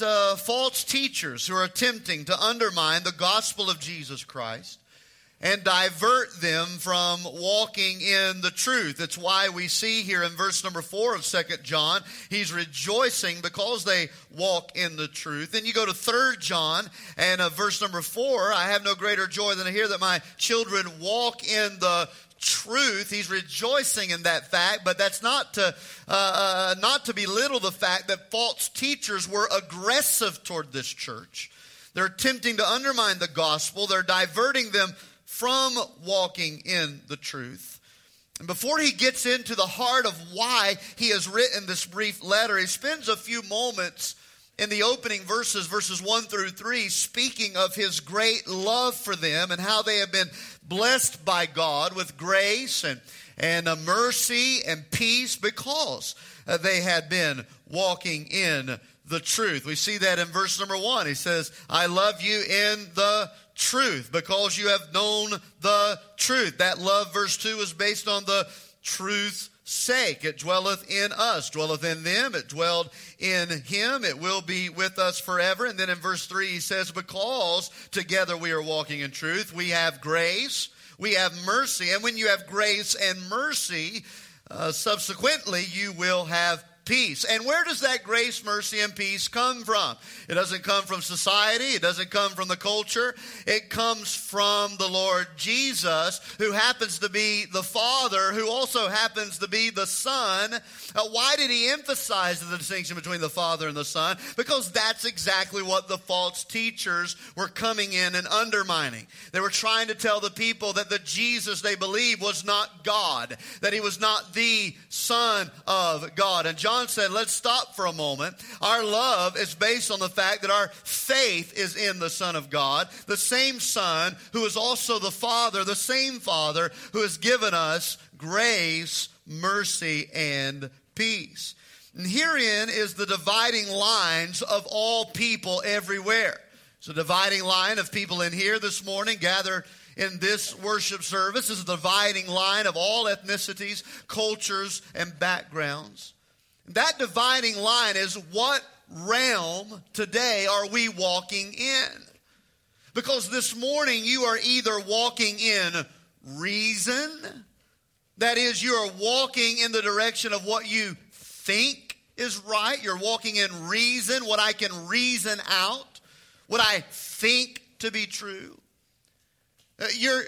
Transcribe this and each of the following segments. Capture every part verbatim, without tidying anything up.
uh, false teachers who are attempting to undermine the gospel of Jesus Christ and divert them from walking in the truth. It's why we see here in verse number four of Second John, he's rejoicing because they walk in the truth. Then you go to Third John and uh, verse number four, I have no greater joy than to hear that my children walk in the truth. He's rejoicing in that fact, but that's not to uh, uh, not to belittle the fact that false teachers were aggressive toward this church. They're attempting to undermine the gospel. They're diverting them from walking in the truth. And before he gets into the heart of why he has written this brief letter, he spends a few moments in the opening verses, verses one through three, speaking of his great love for them and how they have been blessed by God with grace and, and a mercy and peace because uh, they had been walking in the truth. We see that in verse number one. He says, I love you in the truth because you have known the truth. That love, verse two, is based on the truth's sake. It dwelleth in us, dwelleth in them, it dwelled in him, it will be with us forever. And then in verse three he says, because together we are walking in truth, we have grace, we have mercy. And when you have grace and mercy, uh, subsequently you will have peace. And where does that grace, mercy, and peace come from? It doesn't come from society. It doesn't come from the culture. It comes from the Lord Jesus, who happens to be the Father, who also happens to be the Son. Uh, why did he emphasize the distinction between the Father and the Son? Because that's exactly what the false teachers were coming in and undermining. They were trying to tell the people that the Jesus they believed was not God, that he was not the Son of God. And John John said, let's stop for a moment. Our love is based on the fact that our faith is in the Son of God, the same Son who is also the Father, the same Father who has given us grace, mercy, and peace. And herein is the dividing lines of all people everywhere. It's a dividing line of people in here this morning gathered in this worship service. This is the dividing line of all ethnicities, cultures, and backgrounds. That dividing line is what realm today are we walking in? Because this morning you are either walking in reason, that is, you are walking in the direction of what you think is right. You're walking in reason, what I can reason out, what I think to be true. You're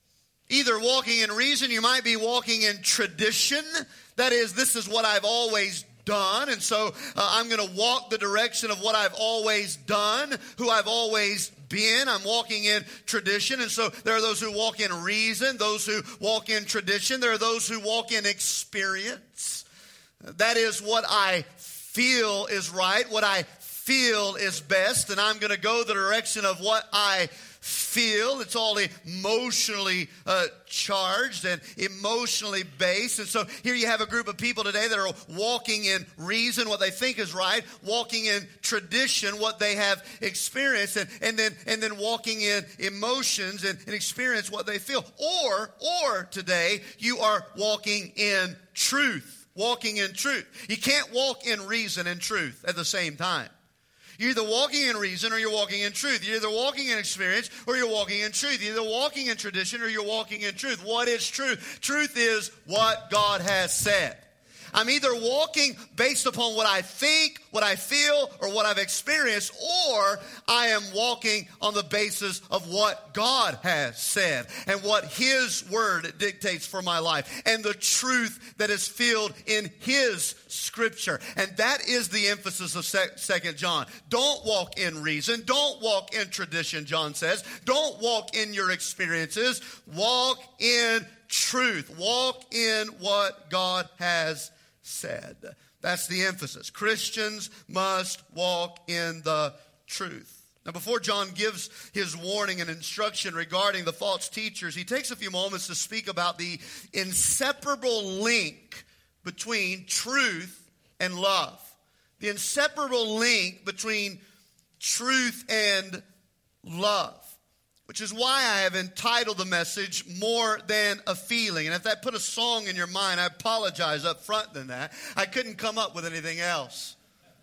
either walking in reason, you might be walking in tradition. That is, this is what I've always done, and so uh, I'm going to walk the direction of what I've always done, who I've always been. I'm walking in tradition, and so there are those who walk in reason, those who walk in tradition. There are those who walk in experience. That is what I feel is right, what I feel is best, and I'm going to go the direction of what I feel. It's all emotionally uh, charged and emotionally based. And so here you have a group of people today that are walking in reason, what they think is right, walking in tradition, what they have experienced, and, and then and then walking in emotions and, and experience what they feel. Or, or today you are walking in truth, walking in truth. You can't walk in reason and truth at the same time. You're either walking in reason or you're walking in truth. You're either walking in experience or you're walking in truth. You're either walking in tradition or you're walking in truth. What is truth? Truth is what God has said. I'm either walking based upon what I think, what I feel, or what I've experienced, or I am walking on the basis of what God has said and what His Word dictates for my life and the truth that is filled in His Scripture. And that is the emphasis of Second John. Don't walk in reason. Don't walk in tradition, John says. Don't walk in your experiences. Walk in truth. Walk in what God has said. That's the emphasis. Christians must walk in the truth. Now, before John gives his warning and instruction regarding the false teachers, he takes a few moments to speak about the inseparable link between truth and love. The inseparable link between truth and love. Which is why I have entitled the message, More Than a Feeling. And if that put a song in your mind, I apologize up front than that. I couldn't come up with anything else.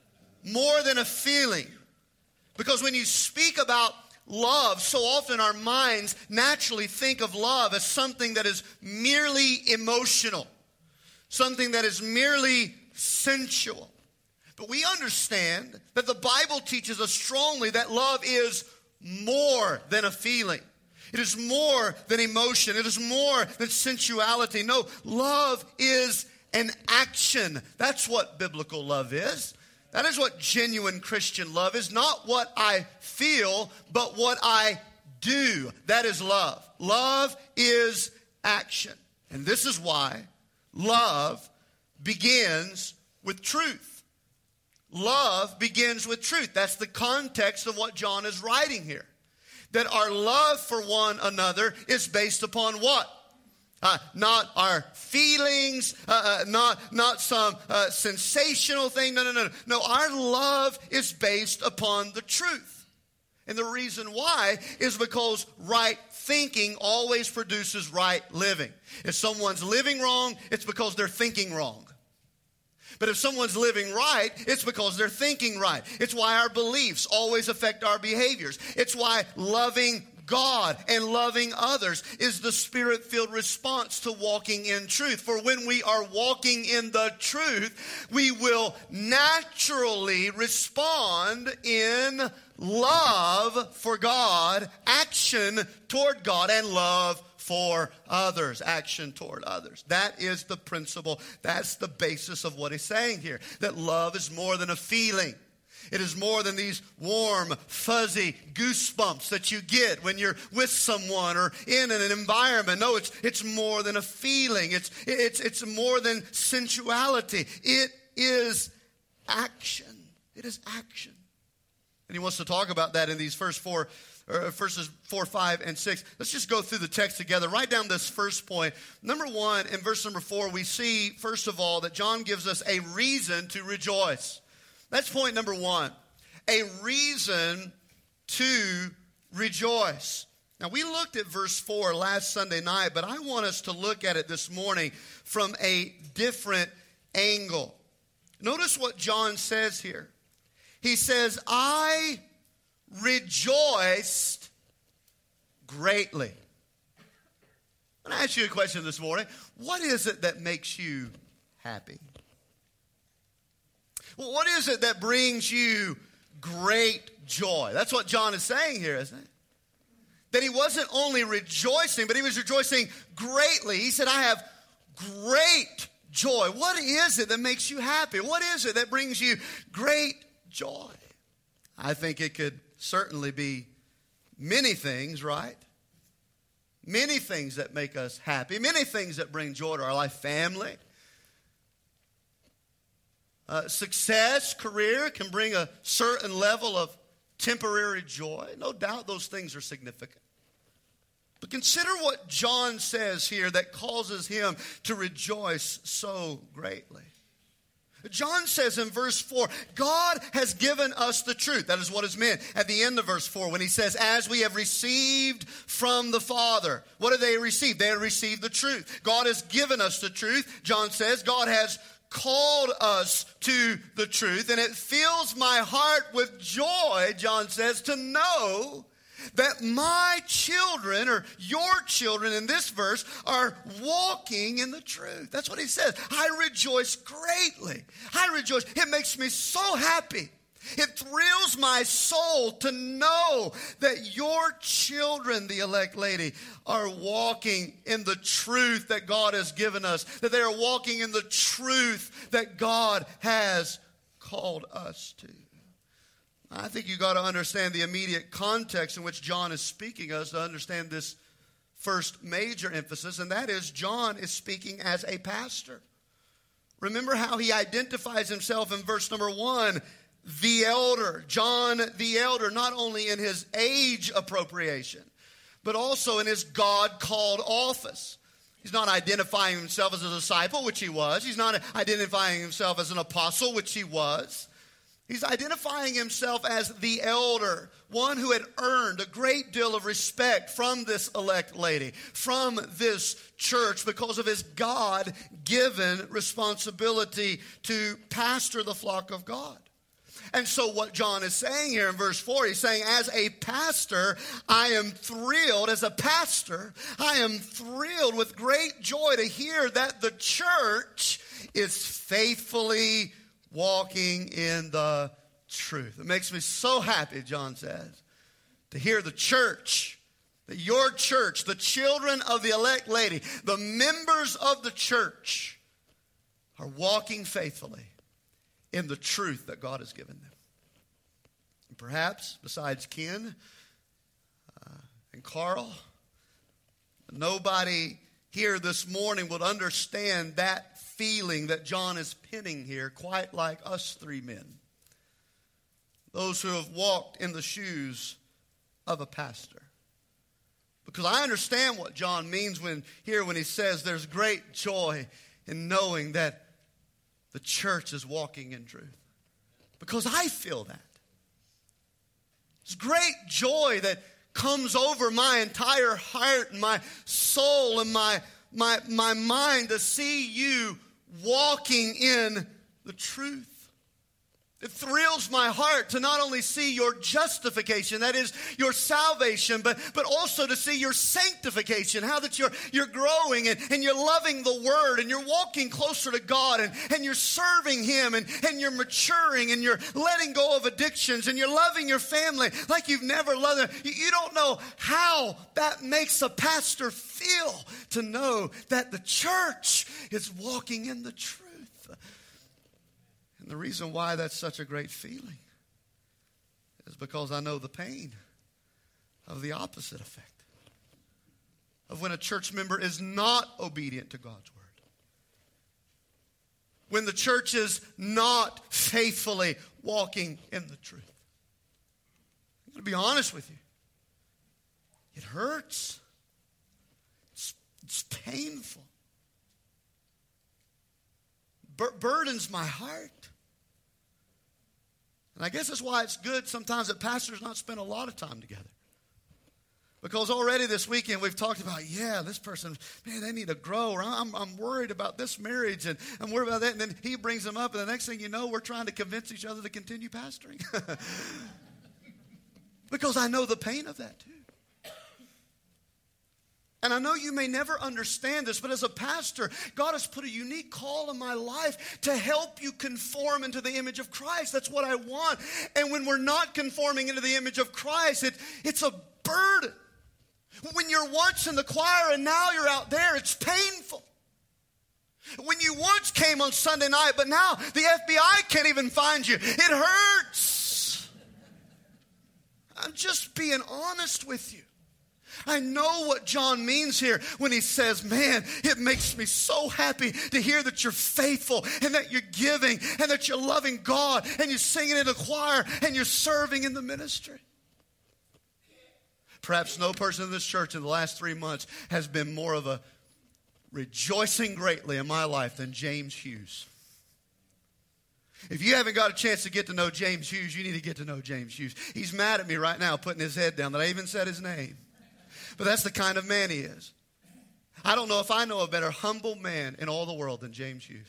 more than a feeling. Because when you speak about love, so often our minds naturally think of love as something that is merely emotional, something that is merely sensual. But we understand that the Bible teaches us strongly that love is more than a feeling. It is more than emotion. It is more than sensuality. No, love is an action. That's what biblical love is. That is what genuine Christian love is. Not what I feel, but what I do. That is love. Love is action. And this is why love begins with truth. Love begins with truth. That's the context of what John is writing here. That our love for one another is based upon what? Uh, not our feelings, uh, uh, not, not some uh, sensational thing. No, no, no. No, our love is based upon the truth. And the reason why is because right thinking always produces right living. If someone's living wrong, it's because they're thinking wrong. But if someone's living right, it's because they're thinking right. It's why our beliefs always affect our behaviors. It's why loving God and loving others is the Spirit-filled response to walking in truth. For when we are walking in the truth, we will naturally respond in love for God, action toward God, and love for others, action toward others. That is the principle. That's the basis of what he's saying here. That love is more than a feeling. It is more than these warm, fuzzy goosebumps that you get when you're with someone or in an environment. No, it's it's more than a feeling. It's it's it's more than sensuality. It is action. It is action. And he wants to talk about that in these first four Or verses four, five, and six. Let's just go through the text together. Write down this first point. Number one, in verse number four, we see, first of all, that John gives us a reason to rejoice. That's point number one. A reason to rejoice. Now, we looked at verse four last Sunday night, but I want us to look at it this morning from a different angle. Notice what John says here. He says, I rejoiced greatly. I'm going to ask you a question this morning. What is it that makes you happy? Well, what is it that brings you great joy? That's what John is saying here, isn't it? That he wasn't only rejoicing, but he was rejoicing greatly. He said, I have great joy. What is it that makes you happy? What is it that brings you great joy? I think it could certainly be many things, right? Many things that make us happy. Many things that bring joy to our life. Family. Uh, success, career can bring a certain level of temporary joy. No doubt those things are significant. But consider what John says here that causes him to rejoice so greatly. John says in verse four, God has given us the truth. That is what is meant at the end of verse four when he says, as we have received from the Father. What have they received? They have received the truth. God has given us the truth. John says God has called us to the truth. And it fills my heart with joy, John says, to know that my children, or your children in this verse, are walking in the truth. That's what he says. I rejoice greatly. I rejoice. It makes me so happy. It thrills my soul to know that your children, the elect lady, are walking in the truth that God has given us. That they are walking in the truth that God has called us to. I think you got to understand the immediate context in which John is speaking us to understand this first major emphasis, and that is John is speaking as a pastor. Remember how he identifies himself in verse number one, the elder. John the elder, not only in his age appropriation, but also in his God-called office. He's not identifying himself as a disciple, which he was. He's not identifying himself as an apostle, which he was. He's identifying himself as the elder, one who had earned a great deal of respect from this elect lady, from this church, because of his God-given responsibility to pastor the flock of God. And so what John is saying here in verse four, he's saying, as a pastor, I am thrilled, as a pastor, I am thrilled with great joy to hear that the church is faithfully walking in the truth. It makes me so happy, John says, to hear the church, that your church, the children of the elect lady, the members of the church are walking faithfully in the truth that God has given them. And perhaps, besides Ken uh, and Carl, nobody here this morning would understand that feeling that John is penning here quite like us three men. Those who have walked in the shoes of a pastor. Because I understand what John means when here when he says there's great joy in knowing that the church is walking in truth. Because I feel that. It's great joy that comes over my entire heart and my soul and my, my, my mind to see you walking in the truth. It thrills my heart to not only see your justification, that is your salvation, but, but also to see your sanctification, how that you're, you're growing and, and you're loving the Word and you're walking closer to God and, and you're serving Him and, and you're maturing and you're letting go of addictions and you're loving your family like you've never loved them. You, you don't know how that makes a pastor feel to know that the church is walking in the truth. And the reason why that's such a great feeling is because I know the pain of the opposite effect. Of when a church member is not obedient to God's word. When the church is not faithfully walking in the truth. I'm going to be honest with you. It hurts. It's, it's painful. Bur- burdens my heart. And I guess that's why it's good sometimes that pastors not spend a lot of time together. Because already this weekend we've talked about, yeah, this person, man, they need to grow. Or I'm, I'm worried about this marriage and I'm worried about that. And then he brings them up and the next thing you know, we're trying to convince each other to continue pastoring. Because I know the pain of that too. And I know you may never understand this, but as a pastor, God has put a unique call in my life to help you conform into the image of Christ. That's what I want. And when we're not conforming into the image of Christ, it, it's a burden. When you're once in the choir and now you're out there, it's painful. When you once came on Sunday night, but now the F B I can't even find you, it hurts. I'm just being honest with you. I know what John means here when he says, man, it makes me so happy to hear that you're faithful and that you're giving and that you're loving God and you're singing in the choir and you're serving in the ministry. Perhaps no person in this church in the last three months has been more of a rejoicing greatly in my life than James Hughes. If you haven't got a chance to get to know James Hughes, you need to get to know James Hughes. He's mad at me right now putting his head down that I even said his name. But that's the kind of man he is. I don't know if I know a better humble man in all the world than James Hughes.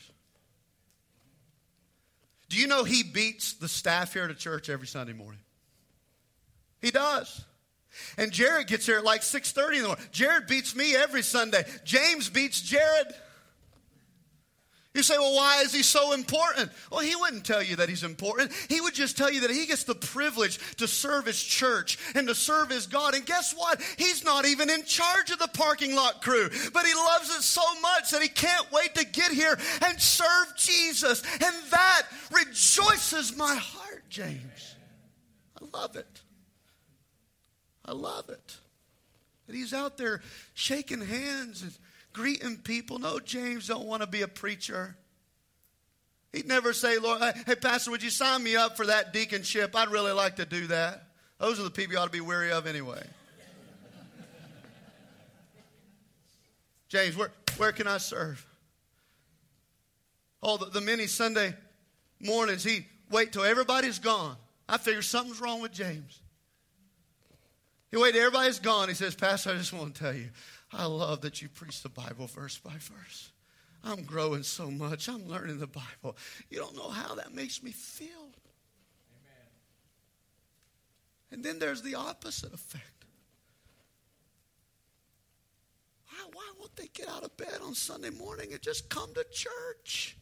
Do you know he beats the staff here at a church every Sunday morning? He does. And Jared gets here at like six thirty in the morning. Jared beats me every Sunday. James beats Jared. You say, well, why is he so important? Well, he wouldn't tell you that he's important. He would just tell you that he gets the privilege to serve his church and to serve his God. And guess what? He's not even in charge of the parking lot crew. But he loves it so much that he can't wait to get here and serve Jesus. And that rejoices my heart, James. I love it. I love it. That he's out there shaking hands and greeting people. No, James don't want to be a preacher. He'd never say, Lord, hey, Pastor, would you sign me up for that deaconship? I'd really like to do that. Those are the people you ought to be wary of anyway. James, where, where can I serve? Oh, the, the many Sunday mornings, he'd wait till everybody's gone. I figure something's wrong with James. He wait till everybody's gone. He says, Pastor, I just want to tell you, I love that you preach the Bible verse by verse. I'm growing so much. I'm learning the Bible. You don't know how that makes me feel. And then there's the opposite effect. Why, why won't they get out of bed on Sunday morning and just come to church?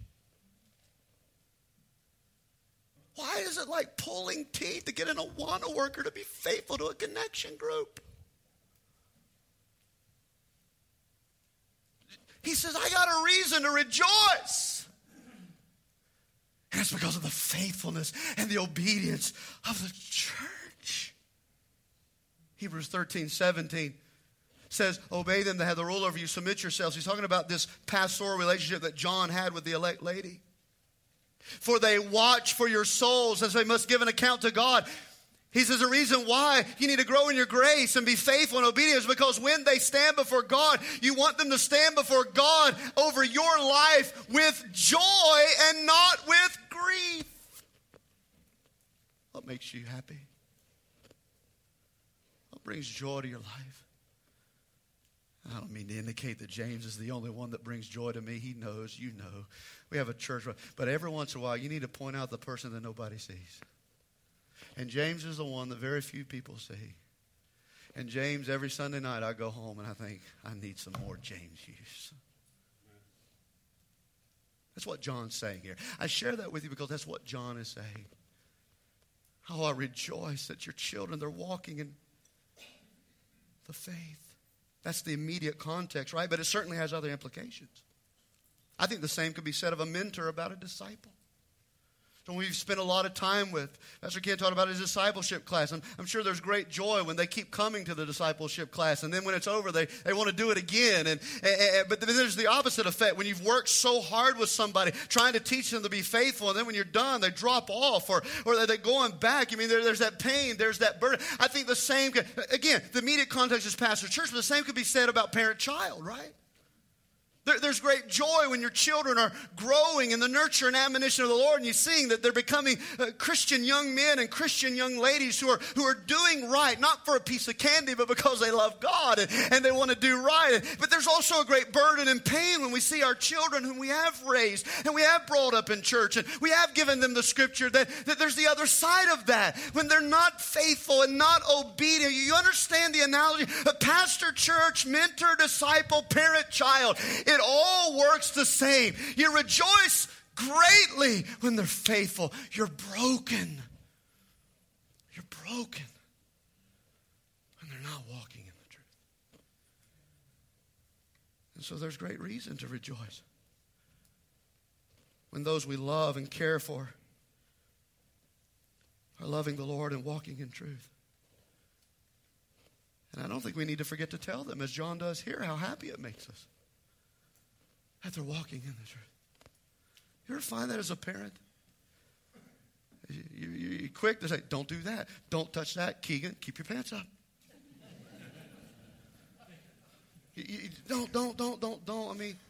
Why is it like pulling teeth to get an Awana worker to be faithful to a connection group? He says, I got a reason to rejoice. And it's because of the faithfulness and the obedience of the church. Hebrews thirteen, seventeen says, obey them that have the rule over you, submit yourselves. He's talking about this pastoral relationship that John had with the elect lady. For they watch for your souls as they must give an account to God. He says the reason why you need to grow in your grace and be faithful and obedient is because when they stand before God, you want them to stand before God over your life with joy and not with grief. What makes you happy? What brings joy to your life? I don't mean to indicate that James is the only one that brings joy to me. He knows, you know. We have a church. But every once in a while, you need to point out the person that nobody sees. And James is the one that very few people see. And James, every Sunday night, I go home and I think, I need some more James use. That's what John's saying here. I share that with you because that's what John is saying. Oh, I rejoice that your children, they're walking in the faith. That's the immediate context, right? But it certainly has other implications. I think the same could be said of a mentor about a disciple. So we've spent a lot of time with, Pastor Ken talked about his discipleship class. I'm, I'm sure there's great joy when they keep coming to the discipleship class. And then when it's over, they, they want to do it again. And, and But then there's the opposite effect. When you've worked so hard with somebody, trying to teach them to be faithful, and then when you're done, they drop off or, or they're going back. I mean, there, there's that pain, there's that burden. I think the same, could, again, the immediate context is pastor church, but the same could be said about parent-child, right? There, there's great joy when your children are growing in the nurture and admonition of the Lord, and you're seeing that they're becoming uh, Christian young men and Christian young ladies who are who are doing right, not for a piece of candy, but because they love God and, and they want to do right. But there's also a great burden and pain when we see our children whom we have raised and we have brought up in church and we have given them the scripture, that, that there's the other side of that. When they're not faithful and not obedient, you understand the analogy? A pastor, church, mentor, disciple, parent, child. It all works the same. You rejoice greatly when they're faithful. You're broken. You're broken when they're not walking in the truth. And so there's great reason to rejoice when those we love and care for are loving the Lord and walking in truth. And I don't think we need to forget to tell them, as John does here, how happy it makes us that they're walking in the truth. You ever find that as a parent? You, you, you're quick to say, don't do that. Don't touch that. Keegan, keep your pants up. you, you, don't, don't, don't, don't, don't. I mean,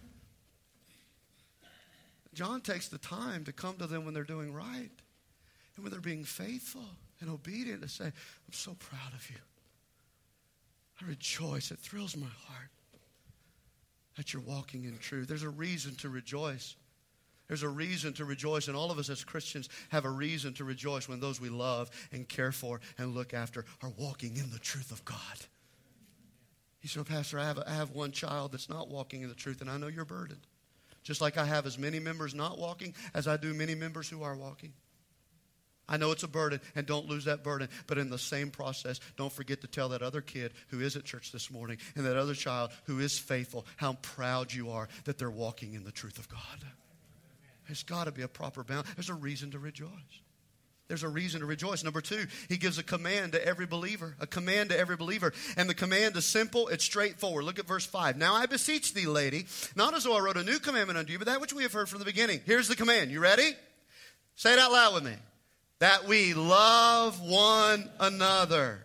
John takes the time to come to them when they're doing right and when they're being faithful and obedient, to say, I'm so proud of you. I rejoice. It thrills my heart that you're walking in truth. There's a reason to rejoice. There's a reason to rejoice. And all of us as Christians have a reason to rejoice when those we love and care for and look after are walking in the truth of God. You say, Pastor, I have, a, I have one child that's not walking in the truth, and I know you're burdened. Just like I have as many members not walking as I do many members who are walking. I know it's a burden, and don't lose that burden. But in the same process, don't forget to tell that other kid who is at church this morning and that other child who is faithful how proud you are that they're walking in the truth of God. There's got to be a proper balance. There's a reason to rejoice. There's a reason to rejoice. Number two, he gives a command to every believer. A command to every believer. And the command is simple. It's straightforward. Look at verse five. Now I beseech thee, lady, not as though I wrote a new commandment unto you, but that which we have heard from the beginning. Here's the command. You ready? Say it out loud with me. That we love one another.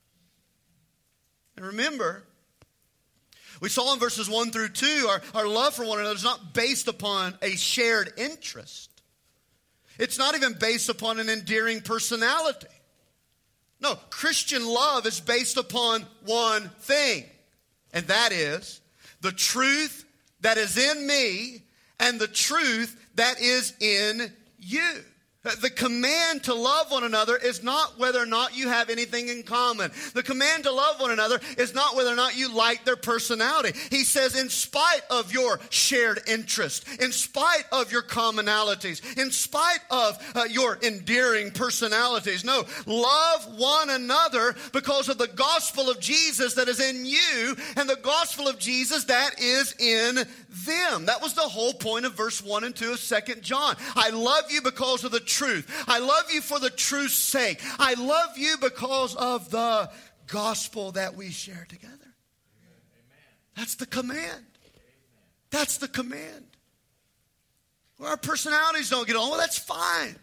And remember, we saw in verses one through two, our, our love for one another is not based upon a shared interest. It's not even based upon an endearing personality. No, Christian love is based upon one thing, and that is the truth that is in me and the truth that is in you. The command to love one another is not whether or not you have anything in common. The command to love one another is not whether or not you like their personality. He says, in spite of your shared interest, in spite of your commonalities, in spite of uh, your endearing personalities. No, love one another because of the gospel of Jesus that is in you and the gospel of Jesus that is in them. That was the whole point of verse one and two of Second John. I love you because of the truth. I love you for the truth's sake. I love you because of the gospel that we share together. That's the command. That's the command. Well, our personalities don't get along. Well, that's fine.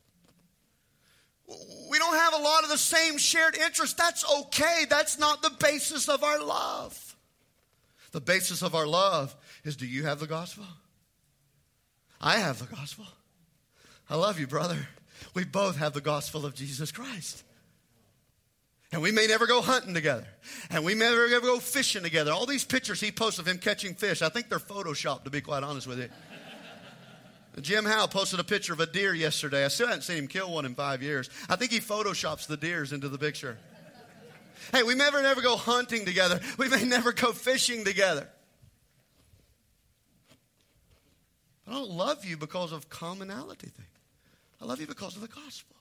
We don't have a lot of the same shared interests. That's okay. That's not the basis of our love. The basis of our love is, do you have the gospel? I have the gospel. I love you, brother. We both have the gospel of Jesus Christ. And we may never go hunting together. And we may never ever go fishing together. All these pictures he posts of him catching fish, I think they're photoshopped, to be quite honest with you. Jim Howe posted a picture of a deer yesterday. I still haven't seen him kill one in five years. I think he photoshops the deers into the picture. Hey, we may never, never go hunting together. We may never go fishing together. I don't love you because of commonality thing. I love you because of the gospel.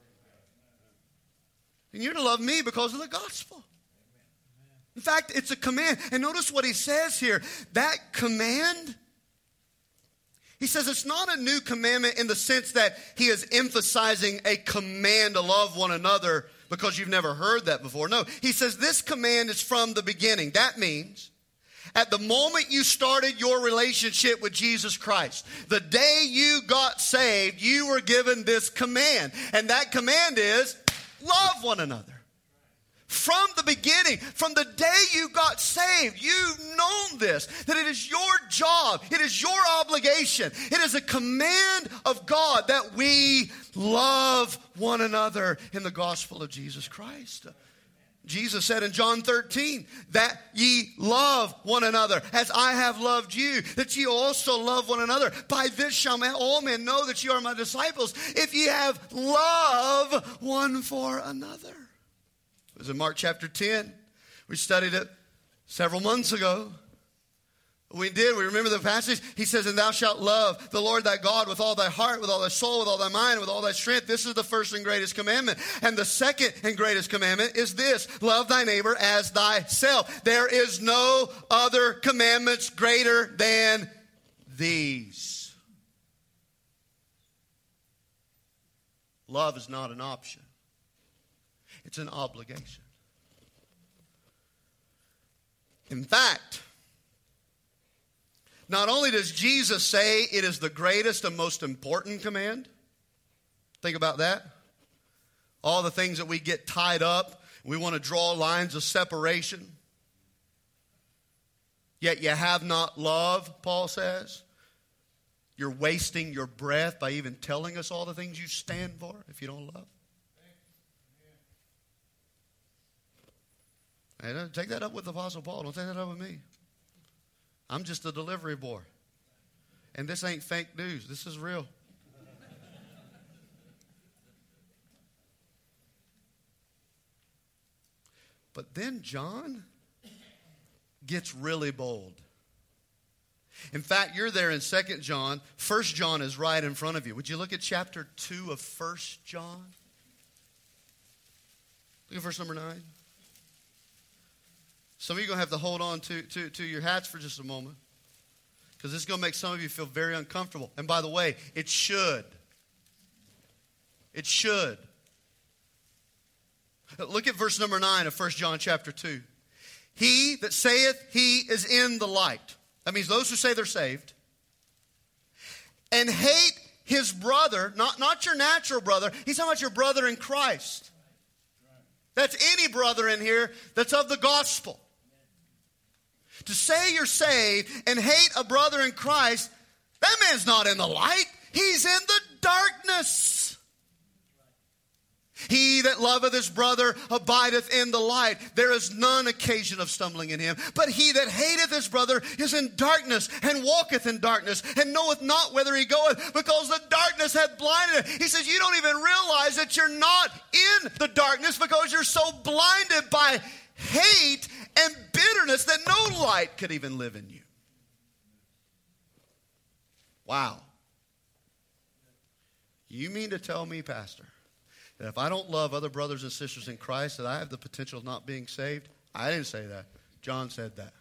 And you're to love me because of the gospel. In fact, it's a command. And notice what he says here. That command, he says it's not a new commandment in the sense that he is emphasizing a command to love one another because you've never heard that before. No, he says this command is from the beginning. That means at the moment you started your relationship with Jesus Christ, the day you got saved, you were given this command. And that command is, love one another. From the beginning, from the day you got saved, you've known this, that it is your job, it is your obligation, it is a command of God that we love one another in the gospel of Jesus Christ. Jesus said in John thirteen, that ye love one another as I have loved you, that ye also love one another. By this shall all men know that you are my disciples, if ye have love one for another. It was in Mark chapter ten. We studied it several months ago. We did. We remember the passage. He says, and thou shalt love the Lord thy God with all thy heart, with all thy soul, with all thy mind, with all thy strength. This is the first and greatest commandment. And the second and greatest commandment is this: love thy neighbor as thyself. There is no other commandments greater than these. Love is not an option. It's an obligation. In fact, not only does Jesus say it is the greatest and most important command, think about that. All the things that we get tied up, we want to draw lines of separation. Yet you have not love, Paul says. You're wasting your breath by even telling us all the things you stand for if you don't love. Hey, don't take that up with the Apostle Paul. Don't take that up with me. I'm just a delivery boy. And this ain't fake news. This is real. But then John gets really bold. In fact, you're there in Second John. First John is right in front of you. Would you look at chapter two of First John? Look at verse number nine. Some of you are going to have to hold on to, to, to your hats for just a moment, because this is going to make some of you feel very uncomfortable. And by the way, it should. It should. Look at verse number nine of First John chapter two. He that saith he is in the light. That means those who say they're saved. And hate his brother, not, not your natural brother. He's talking about your brother in Christ. That's any brother in here that's of the gospel. To say you're saved and hate a brother in Christ, that man's not in the light. He's in the darkness. He that loveth his brother abideth in the light. There is none occasion of stumbling in him. But he that hateth his brother is in darkness, and walketh in darkness, and knoweth not whither he goeth, because the darkness hath blinded him. He says, you don't even realize that you're not in the darkness because you're so blinded by hate and bitterness that no light could even live in you. Wow. You mean to tell me, Pastor, that if I don't love other brothers and sisters in Christ, that I have the potential of not being saved? I didn't say that. John said that.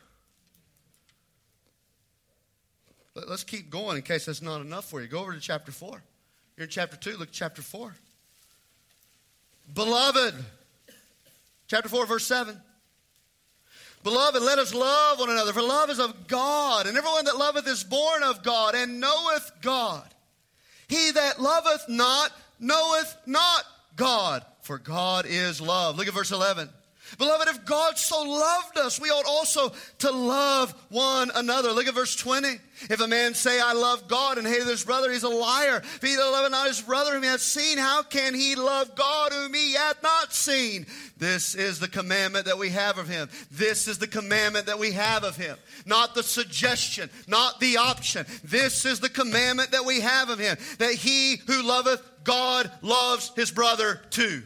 But let's keep going in case that's not enough for you. Go over to chapter four. You're in chapter two. Look at chapter four. Beloved. Chapter four, verse seven. Beloved, let us love one another, for love is of God, and everyone that loveth is born of God, and knoweth God. He that loveth not, knoweth not God, for God is love. Look at verse eleven. Beloved, if God so loved us, we ought also to love one another. Look at verse twenty. If a man say, I love God, and hateth his brother, he's a liar. If he that loveth not his brother whom he hath seen, how can he love God whom he hath not seen? This is the commandment that we have of him. This is the commandment that we have of him. Not the suggestion, not the option. This is the commandment that we have of him, that he who loveth God loves his brother too.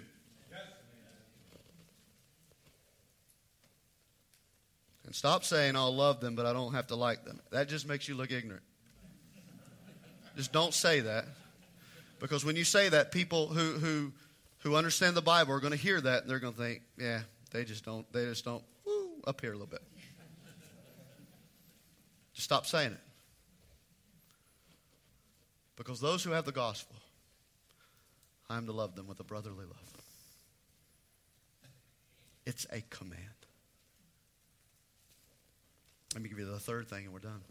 And stop saying, I'll love them, but I don't have to like them. That just makes you look ignorant. Just don't say that. Because when you say that, people who who who understand the Bible are going to hear that, and they're going to think, yeah, they just don't, they just don't, woo, up here a little bit. Just stop saying it. Because those who have the gospel, I am to love them with a brotherly love. It's a command. Let me give you the third thing and we're done.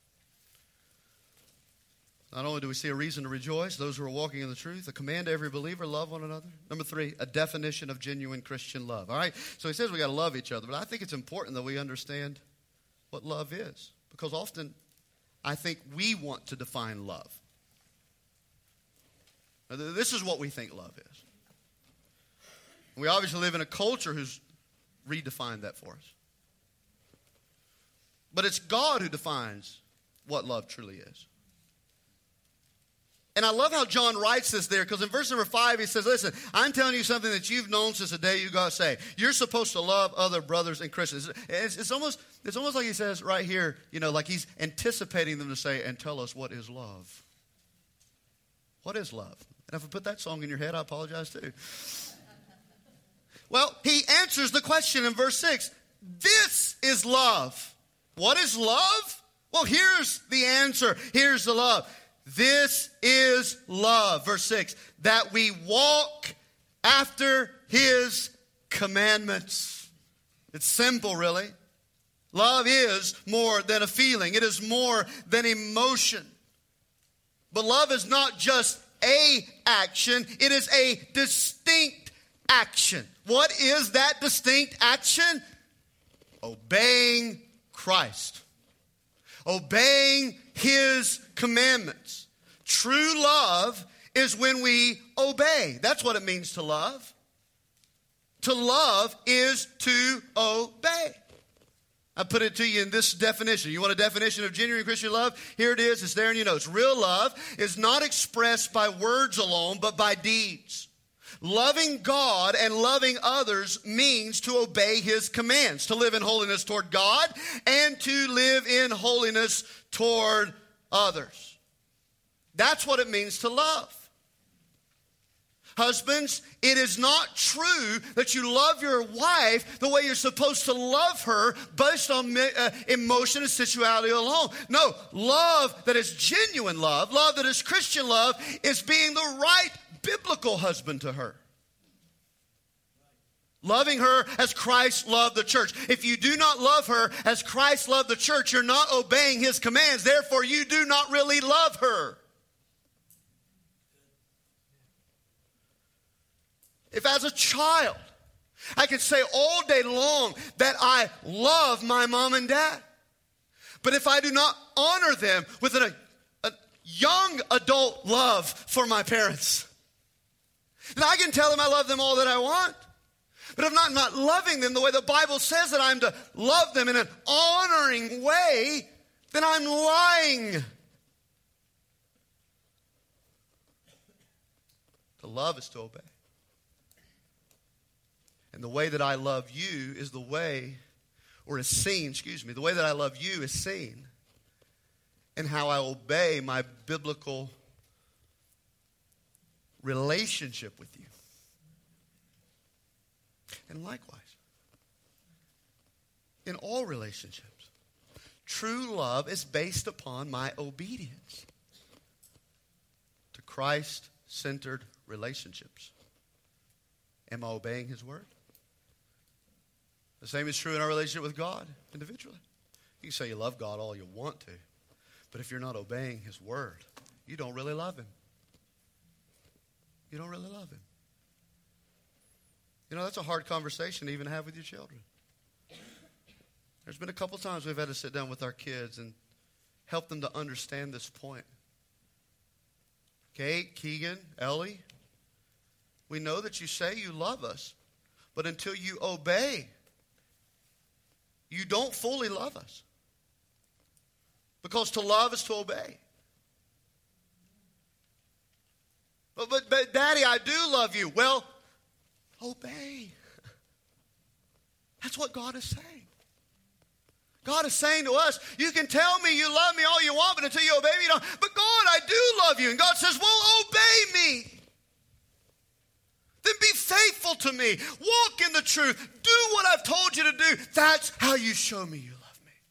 Not only do we see a reason to rejoice, those who are walking in the truth, a command to every believer, love one another. Number three, a definition of genuine Christian love. All right, so he says we got to love each other, but I think it's important that we understand what love is. Because often, I think we want to define love. Now, this is what we think love is. We obviously live in a culture who's redefined that for us. But it's God who defines what love truly is. And I love how John writes this there, because in verse number five he says, listen, I'm telling you something that you've known since the day you got saved. You're supposed to love other brothers and Christians. It's, it's, almost, it's almost like he says right here, you know, like he's anticipating them to say, and tell us what is love. What is love? And if I put that song in your head, I apologize too. Well, he answers the question in verse six. This is love. What is love? Well, here's the answer. Here's the love. This is love. Verse six. That we walk after his commandments. It's simple, really. Love is more than a feeling. It is more than emotion. But love is not just a action. It is a distinct action. What is that distinct action? Obeying Christ. Obeying his commandments. True love is when we obey. That's what it means to love. To love is to obey. I put it to you in this definition. You want a definition of genuine Christian love? Here it is. It's there in your notes. Real love is not expressed by words alone, but by deeds. Loving God and loving others means to obey his commands, to live in holiness toward God and to live in holiness toward others. That's what it means to love. Husbands, it is not true that you love your wife the way you're supposed to love her based on uh, emotion and sensuality alone. No, love that is genuine love, love that is Christian love, is being the right biblical husband to her. Loving her as Christ loved the church. If you do not love her as Christ loved the church, you're not obeying his commands. Therefore, you do not really love her. If as a child, I could say all day long that I love my mom and dad, but if I do not honor them with a, a young adult love for my parents, then I can tell them I love them all that I want. But if I'm not loving them the way the Bible says that I'm to love them in an honoring way, then I'm lying. To love is to obey. And the way that I love you is the way, or is seen, excuse me, the way that I love you is seen in how I obey my biblical relationship with you. And likewise, in all relationships, true love is based upon my obedience to Christ-centered relationships. Am I obeying His word? The same is true in our relationship with God individually. You can say you love God all you want to, but if you're not obeying His word, you don't really love Him. You don't really love Him. You know, that's a hard conversation to even have with your children. There's been a couple times we've had to sit down with our kids and help them to understand this point. Kate, Keegan, Ellie, we know that you say you love us, but until you obey, you don't fully love us. Because to love is to obey. But, but, but Daddy, I do love you. Well, obey. That's what God is saying. God is saying to us, you can tell me you love me all you want, but until you obey me, you don't. But God, I do love you. And God says, well, obey me. Then be faithful to me. Walk in the truth. Do what I've told you to do. That's how you show me you love me.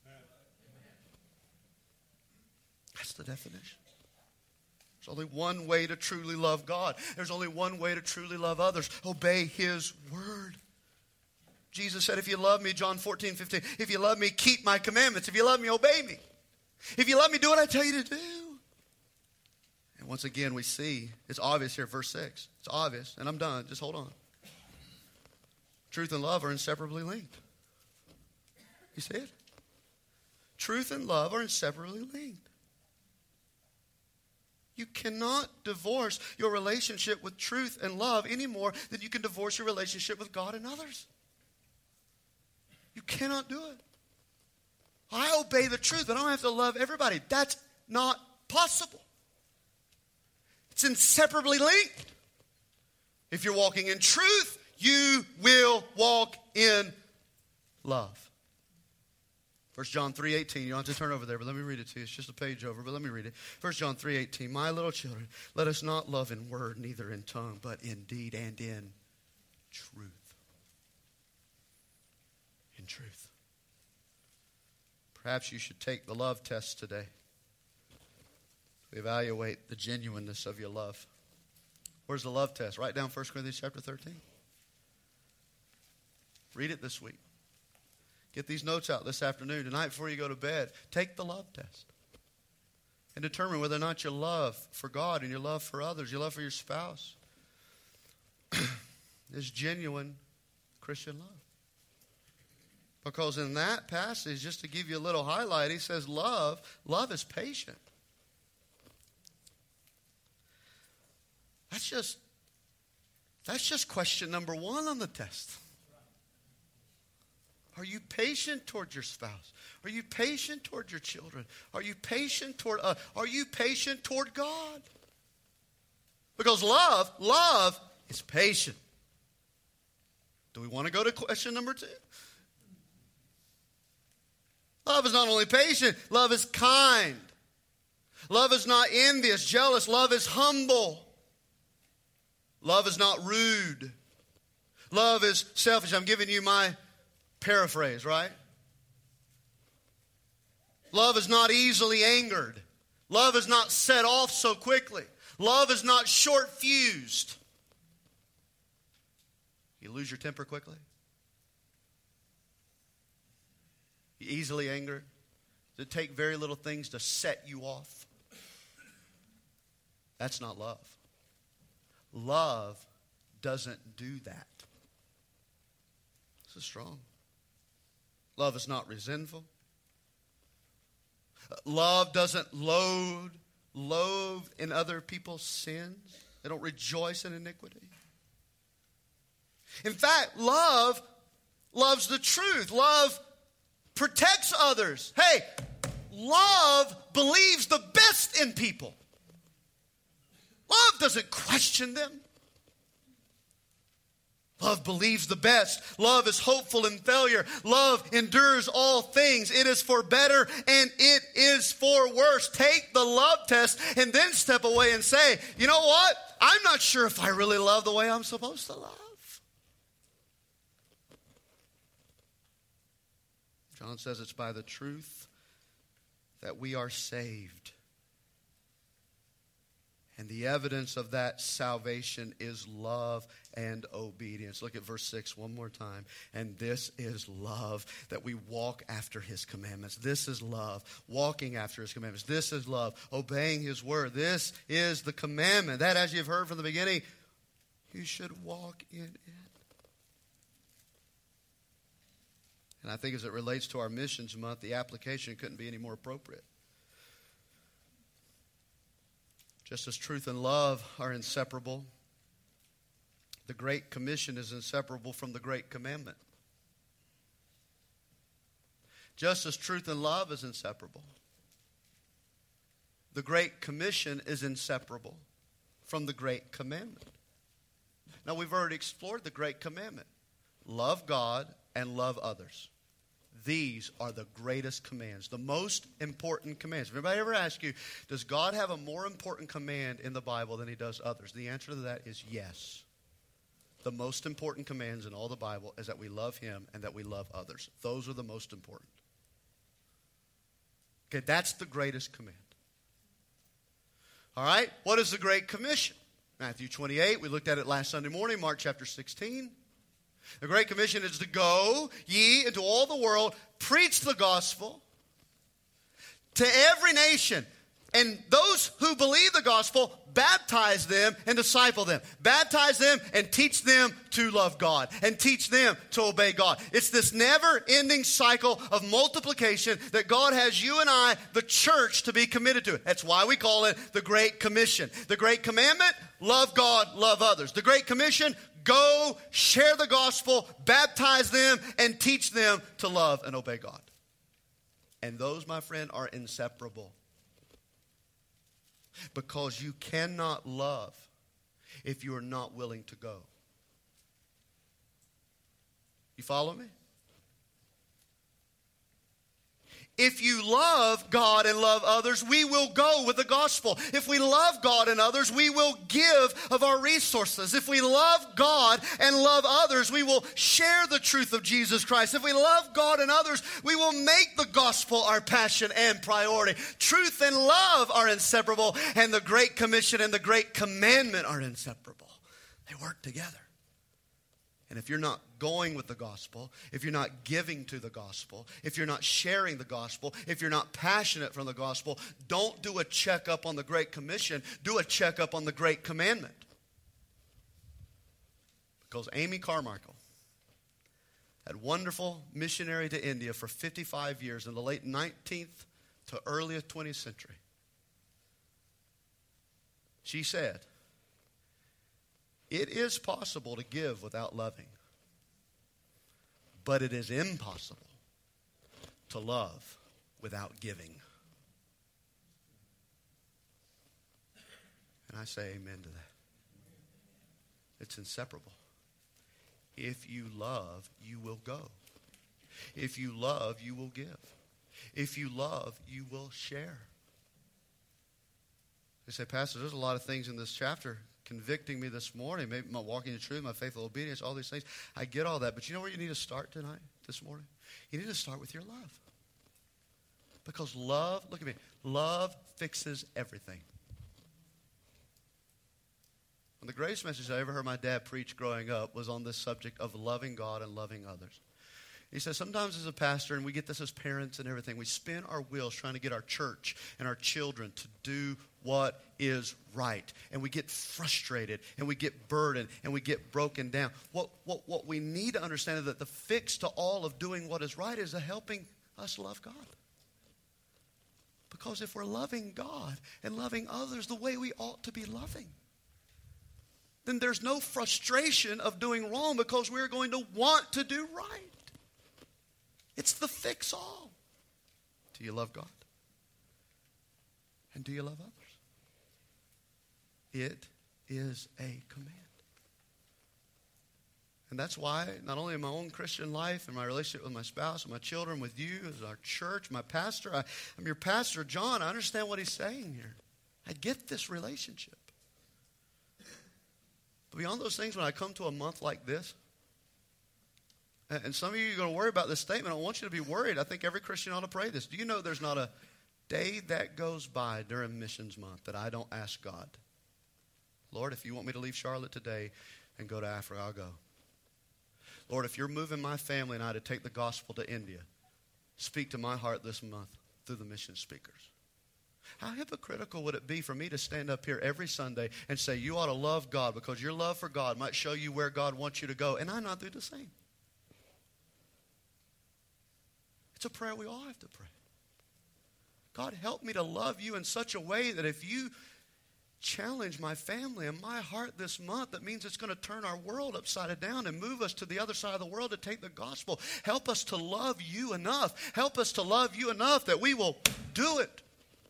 That's the definition. There's only one way to truly love God. There's only one way to truly love others. Obey His word. Jesus said, if you love me, John fourteen, fifteen, if you love me, keep my commandments. If you love me, obey me. If you love me, do what I tell you to do. And once again, we see, it's obvious here, verse six. It's obvious, and I'm done. Just hold on. Truth and love are inseparably linked. You see it? Truth and love are inseparably linked. You cannot divorce your relationship with truth and love any more than you can divorce your relationship with God and others. You cannot do it. I obey the truth, but I don't have to love everybody. That's not possible. It's inseparably linked. If you're walking in truth, you will walk in love. First John three eighteen. You don't have to turn over there, but let me read it to you. It's just a page over, but let me read it. First John three eighteen. My little children, let us not love in word, neither in tongue, but in deed and in truth. In truth. Perhaps you should take the love test today to evaluate the genuineness of your love. Where's the love test? Write down First Corinthians chapter thirteen. Read it this week. Get these notes out this afternoon, tonight before you go to bed. Take the love test. And determine whether or not your love for God and your love for others, your love for your spouse, is genuine Christian love. Because in that passage, just to give you a little highlight, he says love, love is patient. That's just, that's just question number one on the test. Are you patient toward your spouse? Are you patient toward your children? Are you patient toward uh, Are you patient toward God? Because love, love is patient. Do we want to go to question number two? Love is not only patient, love is kind. Love is not envious, jealous. Love is humble. Love is not rude. Love is selfish. I'm giving you my paraphrase, right? Love is not easily angered. Love is not set off so quickly. Love is not short-fused. You lose your temper quickly? You easily angered? Does it take very little things to set you off? That's not love. Love doesn't do that. This is strong. Love is not resentful. Love doesn't load, loathe in other people's sins. They don't rejoice in iniquity. In fact, love loves the truth. Love protects others. Hey, love believes the best in people. Love doesn't question them. Love believes the best. Love is hopeful in failure. Love endures all things. It is for better and it is for worse. Take the love test and then step away and say, you know what? I'm not sure if I really love the way I'm supposed to love. John says it's by the truth that we are saved. And the evidence of that salvation is love and obedience. Look at verse six one more time. And this is love, that we walk after his commandments. This is love, walking after his commandments. This is love, obeying his word. This is the commandment. That, as you've heard from the beginning, you should walk in it. And I think as it relates to our missions month, the application couldn't be any more appropriate. Just as truth and love are inseparable, the Great Commission is inseparable from the Great Commandment. Just as truth and love is inseparable, the Great Commission is inseparable from the Great Commandment. Now, we've already explored the Great Commandment. Love God and love others. These are the greatest commands, the most important commands. If anybody ever asks you, does God have a more important command in the Bible than he does others? The answer to that is yes. The most important commands in all the Bible is that we love him and that we love others. Those are the most important. Okay, that's the greatest command. All right, what is the Great Commission? Matthew twenty-eight, we looked at it last Sunday morning, Mark chapter sixteen. The Great Commission is to go ye into all the world, preach the gospel to every nation. And those who believe the gospel, baptize them and disciple them. Baptize them and teach them to love God. And teach them to obey God. It's this never-ending cycle of multiplication that God has you and I, the church, to be committed to. That's why we call it the Great Commission. The Great Commandment, love God, love others. The Great Commission, go, share the gospel, baptize them, and teach them to love and obey God. And those, my friend, are inseparable. Because you cannot love if you are not willing to go. You follow me? If you love God and love others, we will go with the gospel. If we love God and others, we will give of our resources. If we love God and love others, we will share the truth of Jesus Christ. If we love God and others, we will make the gospel our passion and priority. Truth and love are inseparable, and the Great Commission and the Great Commandment are inseparable. They work together. And if you're not going with the gospel, if you're not giving to the gospel, if you're not sharing the gospel, if you're not passionate from the gospel, don't do a checkup on the Great Commission. Do a checkup on the Great Commandment. Because Amy Carmichael, that wonderful missionary to India for fifty-five years in the late nineteenth to early twentieth century, she said, it is possible to give without loving, but it is impossible to love without giving. And I say amen to that. It's inseparable. If you love, you will go. If you love, you will give. If you love, you will share. They say, Pastor, there's a lot of things in this chapter convicting me this morning, maybe my walking in truth, my faithful obedience, all these things. I get all that. But you know where you need to start tonight, this morning? You need to start with your love. Because love, look at me, love fixes everything. One of the greatest messages I ever heard my dad preach growing up was on this subject of loving God and loving others. He says, sometimes as a pastor, and we get this as parents and everything, we spin our wheels trying to get our church and our children to do what is right. And we get frustrated, and we get burdened, and we get broken down. What, what, what we need to understand is that the fix to all of doing what is right is helping us love God. Because if we're loving God and loving others the way we ought to be loving, then there's no frustration of doing wrong because we're going to want to do right. It's the fix-all. Do you love God? And do you love others? It is a command. And that's why, not only in my own Christian life and my relationship with my spouse and my children, with you, as our church, my pastor, I, I'm your pastor, John. I understand what he's saying here. I get this relationship. But beyond those things, when I come to a month like this, and some of you are going to worry about this statement, I want you to be worried. I think every Christian ought to pray this. Do you know there's not a day that goes by during missions month that I don't ask God, Lord, if you want me to leave Charlotte today and go to Africa, I'll go. Lord, if you're moving my family and I to take the gospel to India, speak to my heart this month through the mission speakers. How hypocritical would it be for me to stand up here every Sunday and say, you ought to love God because your love for God might show you where God wants you to go, and I not do the same? It's a prayer we all have to pray. God, help me to love you in such a way that if you challenge my family and my heart this month, that means it's going to turn our world upside down and move us to the other side of the world to take the gospel. Help us to love you enough. Help us to love you enough that we will do it.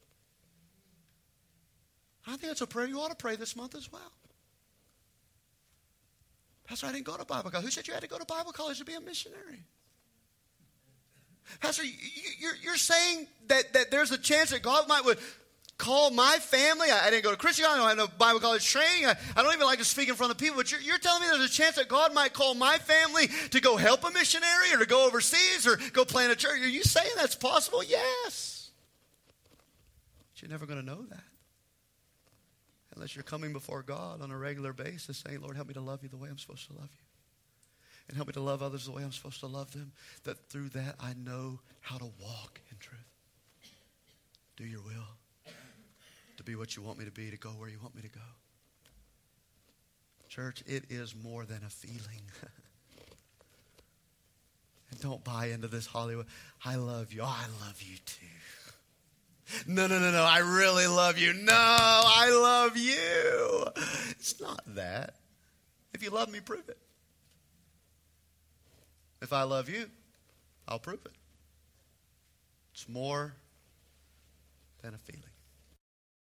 I think that's a prayer you ought to pray this month as well. Pastor, I didn't go to Bible college. Who said you had to go to Bible college to be a missionary? Pastor, you, you're, you're saying that, that there's a chance that God might would call my family. I, I didn't go to Christian. I don't have no Bible college training. I, I don't even like to speak in front of people. But you're, you're telling me there's a chance that God might call my family to go help a missionary or to go overseas or go plant a church. Are you saying that's possible? Yes. But you're never going to know that unless you're coming before God on a regular basis saying, Lord, help me to love you the way I'm supposed to love you. And help me to love others the way I'm supposed to love them. That through that I know how to walk in truth. Do your will. To be what you want me to be, to go where you want me to go. Church, it is more than a feeling. And don't buy into this Hollywood. I love you. Oh, I love you too. No, no, no, no. I really love you. No, I love you. It's not that. If you love me, prove it. If I love you, I'll prove it. It's more than a feeling.